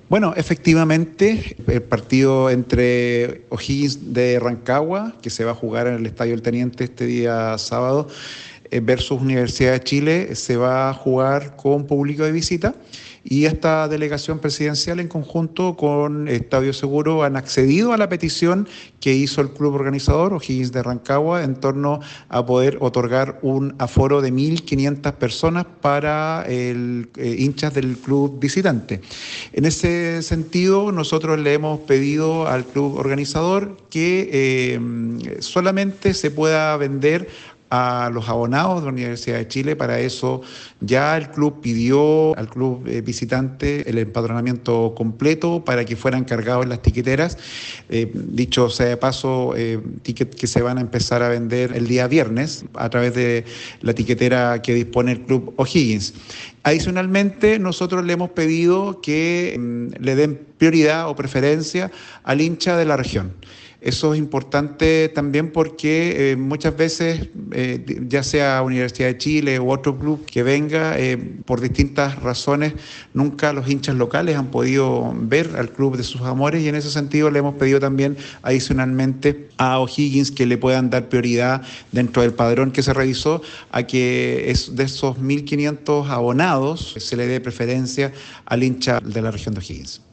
Bueno, efectivamente, el partido entre O'Higgins de Rancagua, que se va a jugar en el Estadio El Teniente este día sábado, versus Universidad de Chile, se va a jugar con público de visita. Y esta delegación presidencial en conjunto con Estadio Seguro han accedido a la petición que hizo el club organizador O'Higgins de Rancagua en torno a poder otorgar un aforo de 1.500 personas para hinchas del club visitante. En ese sentido, nosotros le hemos pedido al club organizador que solamente se pueda vender a los abonados de la Universidad de Chile. Para eso ya el club pidió al club visitante el empadronamiento completo para que fueran cargados las tiqueteras. Dicho sea de paso, tickets que se van a empezar a vender el día viernes a través de la tiquetera que dispone el club O'Higgins. Adicionalmente, nosotros le hemos pedido que le den prioridad o preferencia al hincha de la región. Eso es importante también porque muchas veces, ya sea Universidad de Chile u otro club que venga, por distintas razones, nunca los hinchas locales han podido ver al club de sus amores, y en ese sentido le hemos pedido también adicionalmente a O'Higgins que le puedan dar prioridad dentro del padrón que se revisó a que de esos 1.500 abonados se le dé preferencia al hincha de la región de O'Higgins.